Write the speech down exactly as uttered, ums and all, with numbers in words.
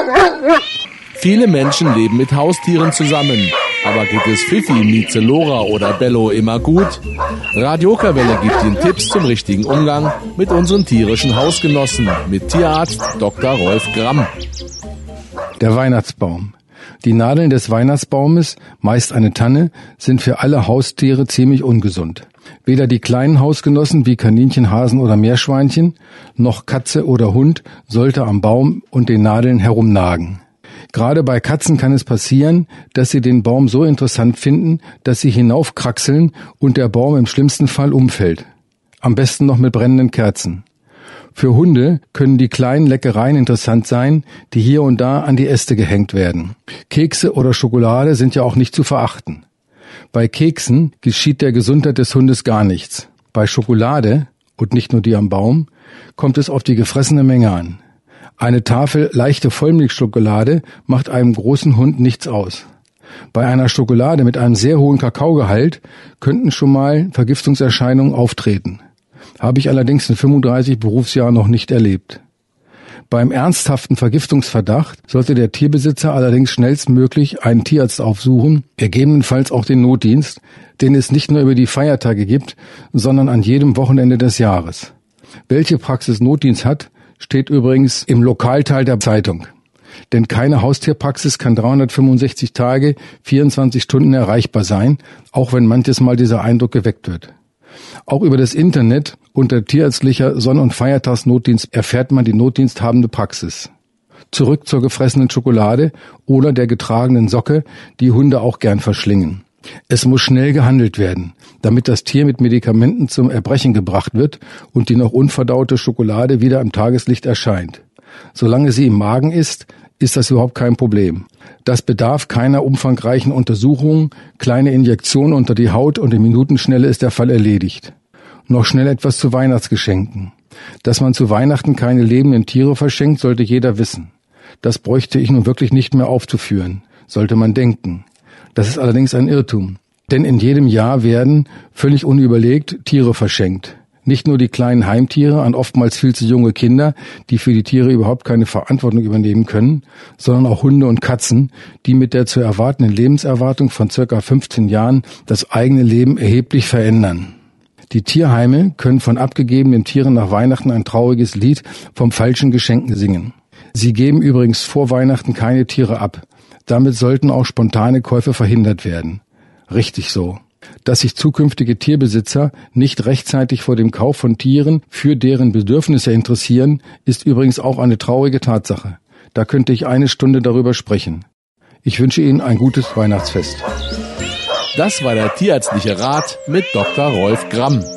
Viele Menschen leben mit Haustieren zusammen. Aber geht es Fifi, Mieze, Lora oder Bello immer gut? Radio Okerwelle gibt Ihnen Tipps zum richtigen Umgang mit unseren tierischen Hausgenossen mit Tierarzt Doktor Rolf Gramm. Der Weihnachtsbaum. Die Nadeln des Weihnachtsbaumes, meist eine Tanne, sind für alle Haustiere ziemlich ungesund. Weder die kleinen Hausgenossen wie Kaninchen, Hasen oder Meerschweinchen, noch Katze oder Hund sollte am Baum und den Nadeln herumnagen. Gerade bei Katzen kann es passieren, dass sie den Baum so interessant finden, dass sie hinaufkraxeln und der Baum im schlimmsten Fall umfällt. Am besten noch mit brennenden Kerzen. Für Hunde können die kleinen Leckereien interessant sein, die hier und da an die Äste gehängt werden. Kekse oder Schokolade sind ja auch nicht zu verachten. Bei Keksen geschieht der Gesundheit des Hundes gar nichts. Bei Schokolade, und nicht nur die am Baum, kommt es auf die gefressene Menge an. Eine Tafel leichte Vollmilchschokolade macht einem großen Hund nichts aus. Bei einer Schokolade mit einem sehr hohen Kakaogehalt könnten schon mal Vergiftungserscheinungen auftreten. Habe ich allerdings in fünfunddreißig Berufsjahren noch nicht erlebt. Beim ernsthaften Vergiftungsverdacht sollte der Tierbesitzer allerdings schnellstmöglich einen Tierarzt aufsuchen, gegebenenfalls auch den Notdienst, den es nicht nur über die Feiertage gibt, sondern an jedem Wochenende des Jahres. Welche Praxis Notdienst hat, steht übrigens im Lokalteil der Zeitung. Denn keine Haustierpraxis kann dreihundertfünfundsechzig Tage, vierundzwanzig Stunden erreichbar sein, auch wenn manches Mal dieser Eindruck geweckt wird. Auch über das Internet unter tierärztlicher Sonn- und Feiertagsnotdienst erfährt man die notdiensthabende Praxis. Zurück zur gefressenen Schokolade oder der getragenen Socke, die Hunde auch gern verschlingen. Es muss schnell gehandelt werden, damit das Tier mit Medikamenten zum Erbrechen gebracht wird und die noch unverdaute Schokolade wieder im Tageslicht erscheint. Solange sie im Magen ist, ist das überhaupt kein Problem. Das bedarf keiner umfangreichen Untersuchungen, kleine Injektionen unter die Haut und in Minutenschnelle ist der Fall erledigt. Noch schnell etwas zu Weihnachtsgeschenken. Dass man zu Weihnachten keine lebenden Tiere verschenkt, sollte jeder wissen. Das bräuchte ich nun wirklich nicht mehr aufzuführen, sollte man denken. Das ist allerdings ein Irrtum. Denn in jedem Jahr werden, völlig unüberlegt, Tiere verschenkt. Nicht nur die kleinen Heimtiere an oftmals viel zu junge Kinder, die für die Tiere überhaupt keine Verantwortung übernehmen können, sondern auch Hunde und Katzen, die mit der zu erwartenden Lebenserwartung von circa fünfzehn Jahren das eigene Leben erheblich verändern. Die Tierheime können von abgegebenen Tieren nach Weihnachten ein trauriges Lied vom falschen Geschenken singen. Sie geben übrigens vor Weihnachten keine Tiere ab. Damit sollten auch spontane Käufe verhindert werden. Richtig so. Dass sich zukünftige Tierbesitzer nicht rechtzeitig vor dem Kauf von Tieren für deren Bedürfnisse interessieren, ist übrigens auch eine traurige Tatsache. Da könnte ich eine Stunde darüber sprechen. Ich wünsche Ihnen ein gutes Weihnachtsfest. Das war der tierärztliche Rat mit Doktor Rolf Gramm.